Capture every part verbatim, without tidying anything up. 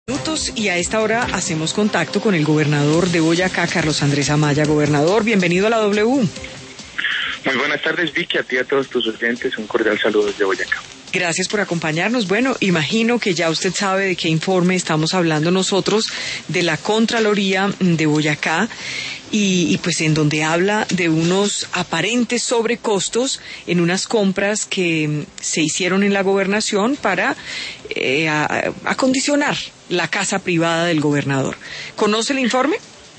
Minutos y a esta hora hacemos contacto con el gobernador de Boyacá, Carlos Andrés Amaya. Gobernador, bienvenido a la W. Muy buenas tardes, Vicky, a ti y a todos tus oyentes, un cordial saludo desde Boyacá. Gracias por acompañarnos. Bueno, imagino que ya usted sabe de qué informe estamos hablando nosotros, de la Contraloría de Boyacá, y, y pues en donde habla de unos aparentes sobrecostos en unas compras que se hicieron en la gobernación para eh, a, acondicionar la casa privada del gobernador. ¿Conoce el informe?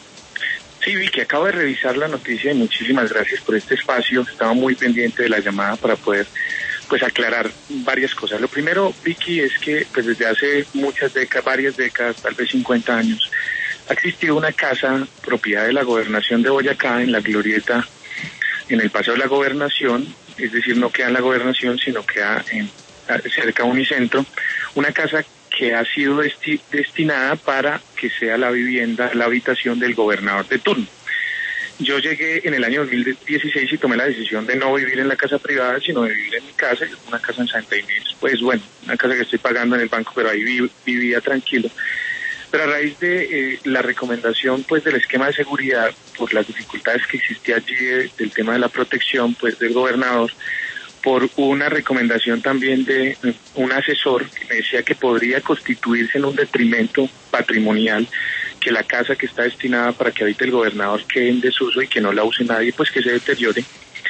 Sí, Vicky, acabo de revisar la noticia y muchísimas gracias por este espacio. Estaba muy pendiente de la llamada para poder pues aclarar varias cosas. Lo primero, Vicky, es que pues desde hace muchas décadas, varias décadas, tal vez cincuenta años, ha existido una casa propiedad de la gobernación de Boyacá en la glorieta, en el Paseo de la Gobernación, es decir, no queda en la gobernación, sino queda en, cerca a Unicentro, una casa que ha sido desti- destinada para que sea la vivienda, la habitación del gobernador de turno. Yo llegué en el año dos mil dieciséis y tomé la decisión de no vivir en la casa privada, sino de vivir en mi casa, una casa en Santa Inés, pues bueno, una casa que estoy pagando en el banco, pero ahí vi- vivía tranquilo. Pero a raíz de eh, la recomendación pues del esquema de seguridad, por las dificultades que existía allí de, del tema de la protección pues del gobernador, por una recomendación también de un asesor que me decía que podría constituirse en un detrimento patrimonial, que la casa que está destinada para que habite el gobernador quede en desuso y que no la use nadie, pues que se deteriore.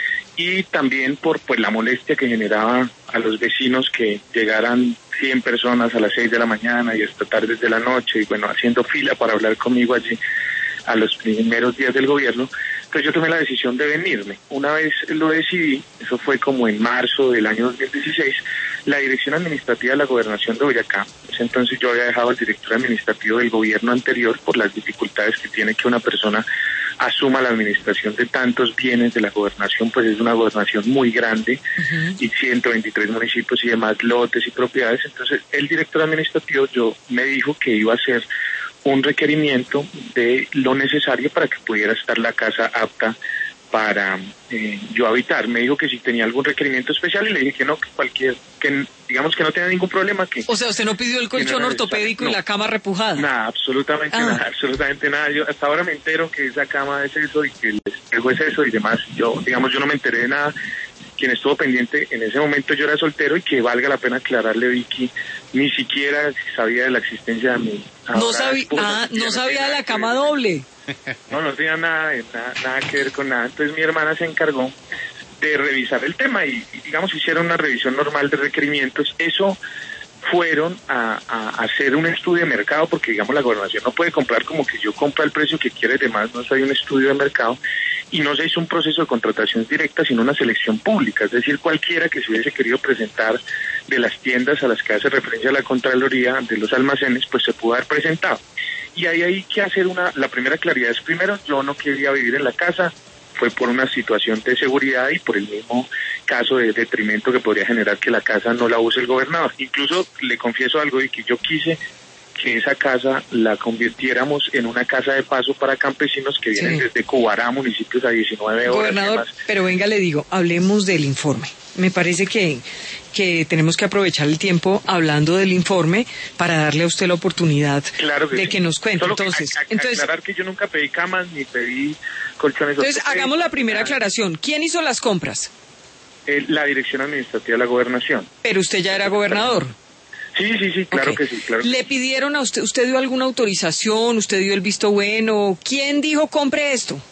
Y también por pues la molestia que generaba a los vecinos que llegaran cien personas a las seis de la mañana y hasta tardes de la noche, y bueno, haciendo fila para hablar conmigo allí a los primeros días del gobierno. Entonces yo tomé la decisión de venirme. Una vez lo decidí, eso fue como en marzo del año dos mil dieciséis, la dirección administrativa de la gobernación de Boyacá, pues entonces yo había dejado al director administrativo del gobierno anterior por las dificultades que tiene que una persona asuma la administración de tantos bienes de la gobernación, pues es una gobernación muy grande, uh-huh. y ciento veintitrés municipios y demás lotes y propiedades. Entonces el director administrativo yo me dijo que iba a hacer un requerimiento de lo necesario para que pudiera estar la casa apta para eh, yo habitar. Me dijo que si tenía algún requerimiento especial y le dije que no, que cualquier, que digamos que no tenía ningún problema. Que O sea, usted no pidió el colchón no ortopédico no, y la cama repujada. Nada, absolutamente ah. nada, absolutamente nada. Yo hasta ahora me entero que esa cama es eso y que el espejo es eso y demás. Yo, digamos, yo no me enteré de nada. Quien estuvo pendiente en ese momento yo era soltero, y que valga la pena aclararle, Vicky, ni siquiera sabía de la existencia de mi no sabía ah, no sabía de la cama doble. No, no tenía nada, nada, nada que ver con nada. Entonces mi hermana se encargó de revisar el tema y, digamos, hicieron una revisión normal de requerimientos. Eso fueron a, a hacer un estudio de mercado, porque, digamos, la gobernación no puede comprar como que yo compro al precio que quiere, demás, no hay un estudio de mercado, y no se hizo un proceso de contratación directa, sino una selección pública, es decir, cualquiera que se hubiese querido presentar de las tiendas a las que hace referencia la Contraloría, de los almacenes, pues se pudo haber presentado. Y ahí hay que hacer una, la primera claridad es, primero, yo no quería vivir en la casa, fue por una situación de seguridad y por el mismo caso de detrimento que podría generar que la casa no la use el gobernador. Incluso le confieso algo, y que yo quise que esa casa la convirtiéramos en una casa de paso para campesinos que vienen sí. desde Cubará, municipios a diecinueve horas. Gobernador, pero venga, le digo, hablemos del informe. Me parece que, que tenemos que aprovechar el tiempo hablando del informe para darle a usted la oportunidad claro que de sí. que nos cuente. Solo entonces, que a, a, entonces, aclarar que yo nunca pedí camas ni pedí colchones. Entonces, hagamos la primera aclaración. ¿Quién hizo las compras? Eh, la dirección administrativa de la gobernación. Pero usted ya era gobernador. Sí, sí, sí, claro okay. que sí, claro. ¿Le pidieron a usted, usted dio alguna autorización, usted dio el visto bueno? ¿Quién dijo compre esto?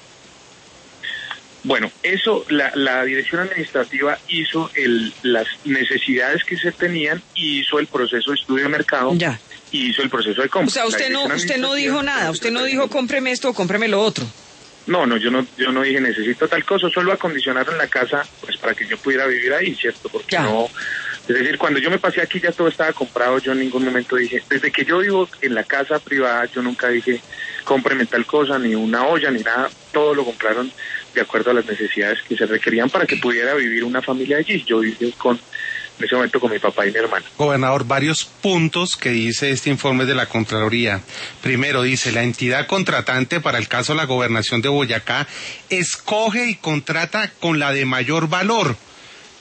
Bueno, eso, la, la dirección administrativa hizo el, las necesidades que se tenían y hizo el proceso de estudio de mercado. Ya. Y hizo el proceso de compra. O sea, usted no, usted no dijo nada, usted no dijo cómpreme esto o cómpreme lo otro. No, no, yo no, yo no dije necesito tal cosa, solo acondicionaron la casa, pues para que yo pudiera vivir ahí, ¿cierto? Porque ya. no, es decir, cuando yo me pasé aquí ya todo estaba comprado, yo en ningún momento dije, desde que yo vivo en la casa privada, yo nunca dije cómpreme tal cosa, ni una olla, ni nada, todo lo compraron de acuerdo a las necesidades que se requerían para que pudiera vivir una familia allí. Yo viví con en ese momento con mi papá y mi hermana. Gobernador, varios puntos que dice este informe de la Contraloría. Primero, dice, la entidad contratante para el caso de la gobernación de Boyacá escoge y contrata con la de mayor valor.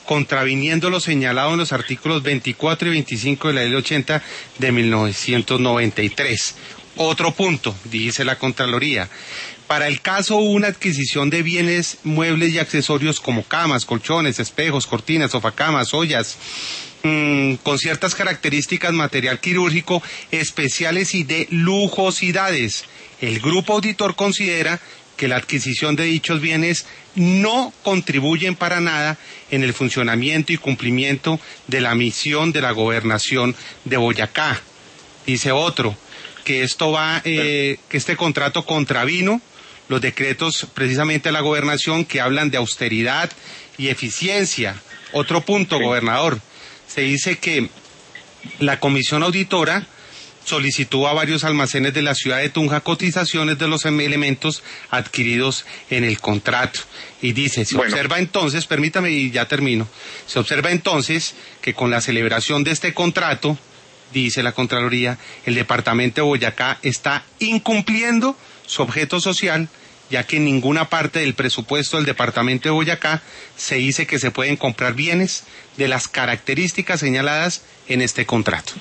contraviniendo lo señalado en los artículos veinticuatro y veinticinco de la Ley ochenta de mil novecientos noventa y tres. Otro punto, dice la Contraloría. Para el caso hubo una adquisición de bienes, muebles y accesorios como camas, colchones, espejos, cortinas, sofacamas, ollas, mmm, con ciertas características, material quirúrgico especiales y de lujosidades. El grupo auditor considera que la adquisición de dichos bienes no contribuyen para nada en el funcionamiento y cumplimiento de la misión de la gobernación de Boyacá. Dice otro, que esto va, eh, que este contrato contravino los decretos precisamente de la gobernación que hablan de austeridad y eficiencia. Otro punto, sí. Gobernador, se dice que la comisión auditora solicitó a varios almacenes de la ciudad de Tunja cotizaciones de los elementos adquiridos en el contrato. Y dice, se bueno. observa entonces, permítame y ya termino, se observa entonces que con la celebración de este contrato, dice la Contraloría, el departamento de Boyacá está incumpliendo su objeto social, ya que en ninguna parte del presupuesto del departamento de Boyacá se dice que se pueden comprar bienes de las características señaladas en este contrato.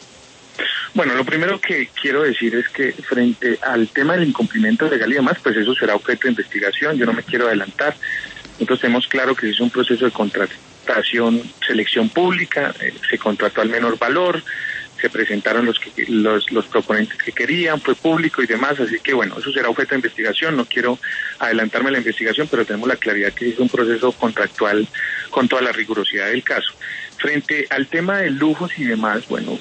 Bueno, lo primero que quiero decir es que frente al tema del incumplimiento legal y demás, pues eso será objeto de investigación, yo no me quiero adelantar. Nosotros tenemos claro que es un proceso de contratación, selección pública, eh, se contrató al menor valor, se presentaron los, que, los los proponentes que querían, fue público y demás, así que bueno, eso será objeto de investigación, no quiero adelantarme a la investigación, pero tenemos la claridad que es un proceso contractual con toda la rigurosidad del caso. Frente al tema de lujos y demás, bueno,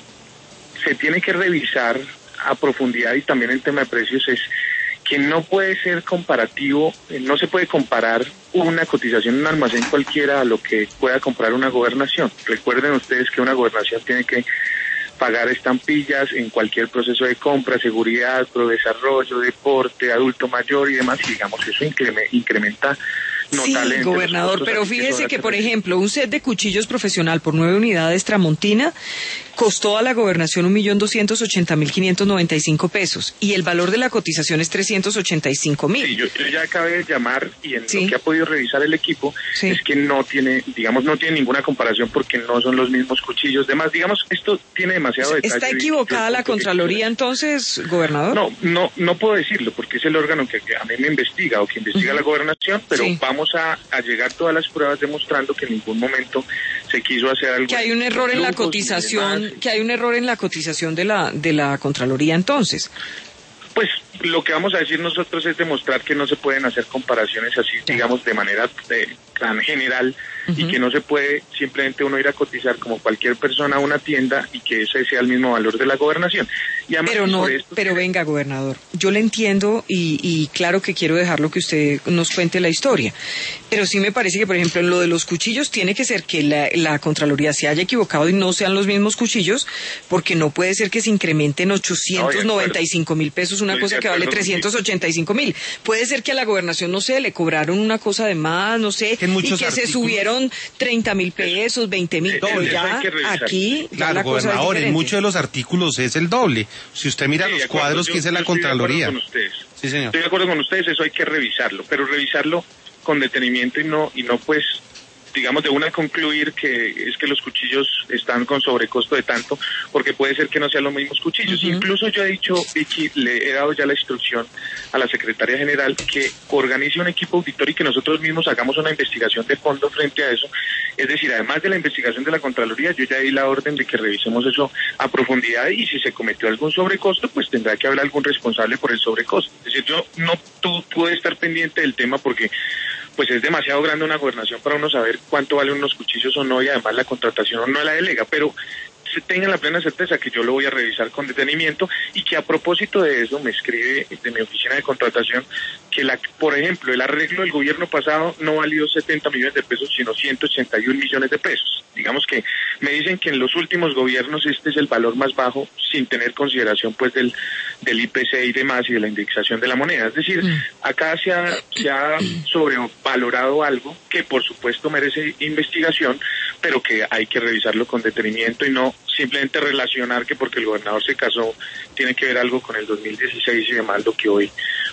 se tiene que revisar a profundidad y también el tema de precios es que no puede ser comparativo, no se puede comparar una cotización en un almacén cualquiera a lo que pueda comprar una gobernación. Recuerden ustedes que una gobernación tiene que pagar estampillas en cualquier proceso de compra, seguridad, prodesarrollo, deporte, adulto mayor y demás, y digamos eso incrementa notable. Sí, gobernador, pero fíjese que, por ejemplo, un set de cuchillos profesional por nueve unidades Tramontina costó a la gobernación un millón doscientos ochenta mil quinientos noventa y cinco pesos y el valor de la cotización es trescientos ochenta y cinco mil. Sí, yo, yo ya acabé de llamar y en sí. lo que ha podido revisar el equipo sí. es que no tiene, digamos, no tiene ninguna comparación porque no son los mismos cuchillos. Además, digamos, esto tiene demasiado detalle. ¿Está equivocada la Contraloría entonces, gobernador? No, no, no puedo decirlo porque es el órgano que, que a mí me investiga o que investiga uh-huh. la gobernación, pero sí. vamos a, a llegar todas las pruebas demostrando que en ningún momento se quiso hacer algo. Que hay un error en la cotización, que hay un error en la cotización de la de la Contraloría entonces. Pues lo que vamos a decir nosotros es demostrar que no se pueden hacer comparaciones así, ya. digamos, de manera eh, tan general uh-huh. y que no se puede simplemente uno ir a cotizar como cualquier persona a una tienda y que ese sea el mismo valor de la gobernación. Y además, pero no, esto, pero venga, gobernador, yo le entiendo y, y claro que quiero dejarlo que usted nos cuente la historia, pero sí me parece que, por ejemplo, en lo de los cuchillos tiene que ser que la, la Contraloría se haya equivocado y no sean los mismos cuchillos, porque no puede ser que se incrementen ochocientos noventa y cinco mil pesos una cosa que vale trescientos ochenta y cinco mil. Puede ser que a la gobernación, no sé, le cobraron una cosa de más, no sé, y que artículos se subieron treinta mil pesos, veinte mil, pero ya aquí... Claro, ya gobernador, en muchos de los artículos es el doble. Si usted mira sí, los acuerdo, cuadros yo, que dice la Contraloría. Sí, señor. Estoy de acuerdo con ustedes, eso hay que revisarlo, pero revisarlo con detenimiento y no y no pues digamos de una concluir que es que los cuchillos están con sobrecosto de tanto, porque puede ser que no sean los mismos cuchillos. Uh-huh. Incluso yo he dicho, Vicky, le he dado ya la instrucción a la Secretaría General que organice un equipo auditor y que nosotros mismos hagamos una investigación de fondo frente a eso. Es decir, además de la investigación de la Contraloría, yo ya di la orden de que revisemos eso a profundidad y si se cometió algún sobrecosto, pues tendrá que haber algún responsable por el sobrecosto. Es decir, yo no tú puedes estar pendiente del tema porque pues es demasiado grande una gobernación para uno saber cuánto valen unos cuchillos o no y además la contratación no la delega, pero se tengan la plena certeza que yo lo voy a revisar con detenimiento y que a propósito de eso me escribe de mi oficina de contratación que, la, por ejemplo, el arreglo del gobierno pasado no valió setenta millones de pesos, sino ciento ochenta y un millones de pesos. Digamos que me dicen que en los últimos gobiernos este es el valor más bajo sin tener consideración pues del, del I P C y demás y de la indexación de la moneda. Es decir, acá se ha, se ha sobrevalorado algo que por supuesto merece investigación, pero que hay que revisarlo con detenimiento y no simplemente relacionar que porque el gobernador se casó tiene que ver algo con el dos mil dieciséis y demás, lo que hoy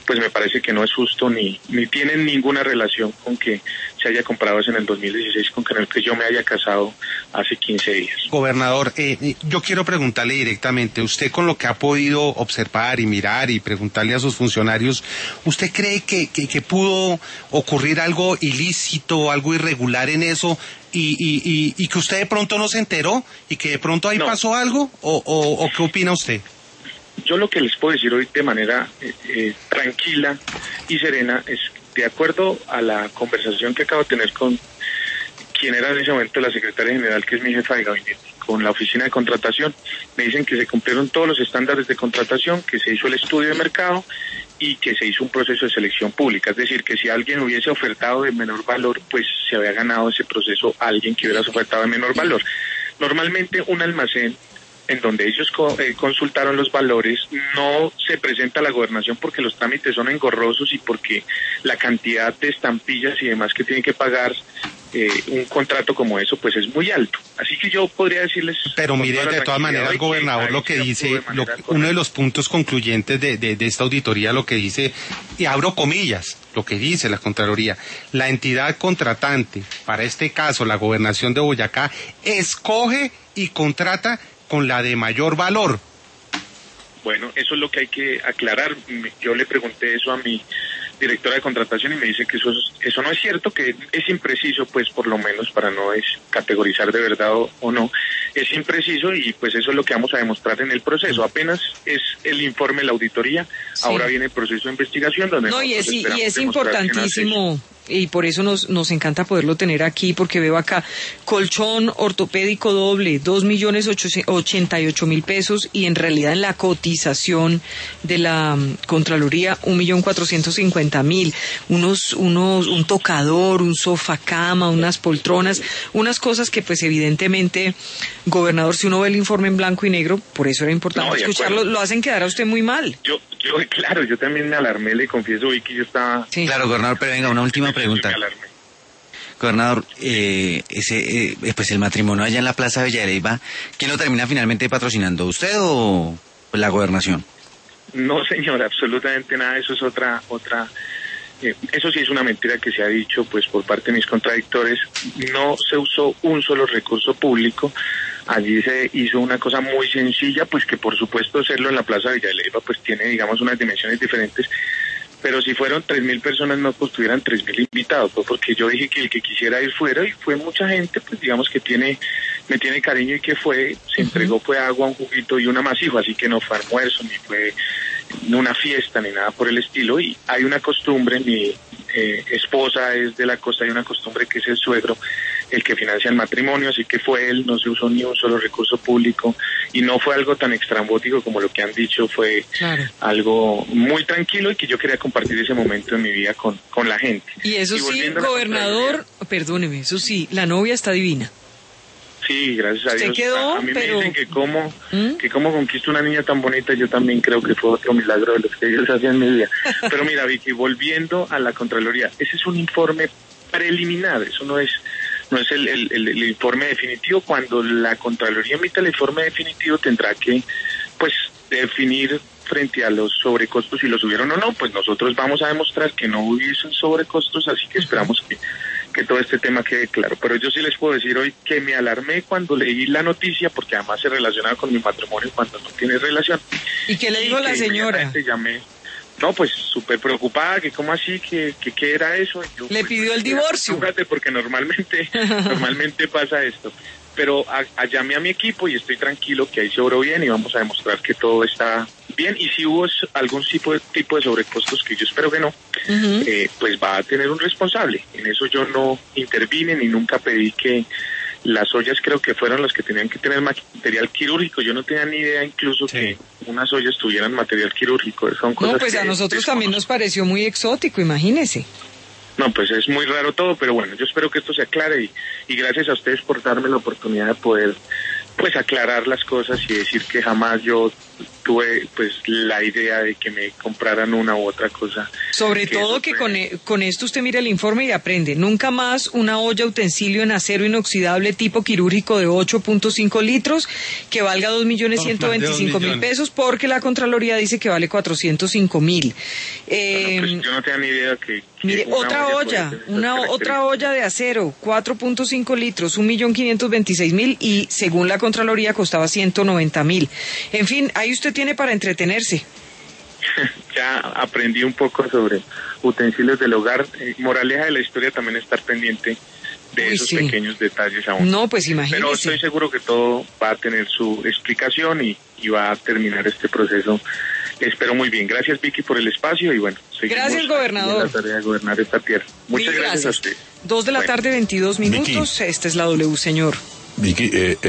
pues me parece que no es justo ni, ni tienen ninguna relación con que se haya comprado eso en el dos mil dieciséis con que, que yo me haya casado hace quince días. Gobernador, eh, yo quiero preguntarle directamente, usted con lo que ha podido observar y mirar y preguntarle a sus funcionarios, ¿usted cree que, que, que pudo ocurrir algo ilícito, algo irregular en eso y, y, y, y que usted de pronto no se enteró y que de pronto ahí no. pasó algo? ¿O, o, o qué opina usted? Yo lo que les puedo decir hoy de manera eh, eh, tranquila y serena es, de acuerdo a la conversación que acabo de tener con quien era en ese momento la secretaria general, que es mi jefa de gabinete, con la oficina de contratación, me dicen que se cumplieron todos los estándares de contratación, que se hizo el estudio de mercado y que se hizo un proceso de selección pública. Es decir, que si alguien hubiese ofertado de menor valor, pues se había ganado ese proceso a alguien que hubiera ofertado de menor valor. Normalmente un almacén en donde ellos co- eh, consultaron los valores, no se presenta a la gobernación porque los trámites son engorrosos y porque la cantidad de estampillas y demás que tienen que pagar eh, un contrato como eso, pues es muy alto. Así que yo podría decirles... Pero mire, de todas maneras, gobernador, lo que dice, lo, uno de los puntos concluyentes de, de, de esta auditoría, lo que dice, y abro comillas, lo que dice la Contraloría, la entidad contratante, para este caso, la Gobernación de Boyacá, escoge y contrata con la de mayor valor. Bueno, eso es lo que hay que aclarar. Yo le pregunté eso a mi directora de contratación y me dice que eso, eso no es cierto, que es impreciso, pues por lo menos para no es categorizar de verdad o, o no, es impreciso y pues eso es lo que vamos a demostrar en el proceso. Apenas es el informe de la auditoría, sí. Ahora viene el proceso de investigación donde no, y es, y es importantísimo. Y por eso nos, nos encanta poderlo tener aquí, porque veo acá colchón ortopédico doble, dos millones ochenta y ocho mil pesos, y en realidad en la cotización de la um, Contraloría, un millón cuatrocientos cincuenta mil, unos, unos, un tocador, un sofá cama, unas poltronas, unas cosas que pues evidentemente, gobernador, si uno ve el informe en blanco y negro, por eso era importante no, escucharlo, lo hacen quedar a usted muy mal. Yo, yo, claro, yo también me alarmé, le confieso hoy que yo estaba... Sí. Claro, gobernador, pero venga, una última pregunta. Gobernador, eh, ese, eh, pues el matrimonio allá en la Plaza Villa de Leyva, ¿quién lo termina finalmente patrocinando, usted o la gobernación? No, señor, absolutamente nada, eso es otra, otra, eh, eso sí es una mentira que se ha dicho, pues por parte de mis contradictores, no se usó un solo recurso público, allí se hizo una cosa muy sencilla, pues que por supuesto hacerlo en la Plaza Villa de Leyva, pues tiene, digamos, unas dimensiones diferentes, pero si fueron tres mil personas no pues tuvieran tres mil invitados, pues porque yo dije que el que quisiera ir fuera y fue mucha gente, pues digamos que tiene, me tiene cariño y que fue, se entregó fue agua, un juguito y un amasijo, así que no fue almuerzo, ni fue una fiesta, ni nada por el estilo, y hay una costumbre, mi eh, esposa es de la costa, hay una costumbre que es el suegro, el que financia el matrimonio, así que fue él, no se usó ni un solo recurso público y no fue algo tan extrambótico como lo que han dicho, fue claro. Algo muy tranquilo y que yo quería compartir ese momento en mi vida con, con la gente. Y eso y sí, gobernador, perdóneme, eso sí, la novia está divina. Sí, gracias a Dios. Quedó, a, a mí pero... me dicen que cómo, ¿Mm? que cómo conquisto una niña tan bonita, yo también creo que fue otro milagro de los que ellos hacían en mi vida. Pero mira, Vicky, volviendo a la Contraloría, ese es un informe preliminar, eso no es no es el, el, el, el informe definitivo. Cuando la Contraloría emita el informe definitivo tendrá que pues definir frente a los sobrecostos si los hubieron o no, pues nosotros vamos a demostrar que no hubiesen sobrecostos, así que esperamos que, que todo este tema quede claro. Pero yo sí les puedo decir hoy que me alarmé cuando leí la noticia, porque además se relacionaba con mi matrimonio cuando no tiene relación. ¿Y qué le dijo la señora? Llamé, no, pues súper preocupada, que cómo así, que, que qué era eso. Yo, le pues, pidió el divorcio. Fíjate, porque normalmente, normalmente pasa esto. Pero a, a llamé a mi equipo y estoy tranquilo que ahí se obró bien y vamos a demostrar que todo está bien. Y si hubo algún tipo de, tipo de sobrecostos, que yo espero que no, uh-huh. eh, pues va a tener un responsable. En eso yo no intervine ni nunca pedí que las ollas, creo que fueron las que tenían que tener material quirúrgico. Yo no tenía ni idea incluso sí. que unas ollas tuvieran material quirúrgico. Son cosas no, pues a nosotros también nos pareció muy exótico, imagínese. No, pues es muy raro todo, pero bueno, yo espero que esto se aclare y, y gracias a ustedes por darme la oportunidad de poder pues aclarar las cosas y decir que jamás yo tuve pues la idea de que me compraran una u otra cosa. Sobre que todo que fue... con, con esto usted mira el informe y aprende. Nunca más una olla utensilio en acero inoxidable tipo quirúrgico de ocho punto cinco litros que valga dos millones ciento veinticinco mil pesos, porque la Contraloría dice que vale cuatrocientos cinco mil. Eh, bueno, pues yo no tenía ni idea que... que mire, otra olla, una otra olla de acero, cuatro punto cinco litros, un millón quinientos veintiséis mil y según la Contraloría costaba ciento noventa mil. En fin, ahí usted tiene para entretenerse. Ya aprendí un poco sobre utensilios del hogar. Eh, moraleja de la historia también estar pendiente de Uy, esos sí. pequeños detalles aún. No, pues imagínese. Pero estoy seguro que todo va a tener su explicación y, y va a terminar este proceso. Espero muy bien. Gracias, Vicky, por el espacio y bueno, seguimos gracias, gobernador. En la tarea de gobernar esta tierra. Muchas gracias. gracias a usted. Dos de la bueno. tarde, veintidós minutos. Vicky. Esta es la W, señor. Vicky, eh,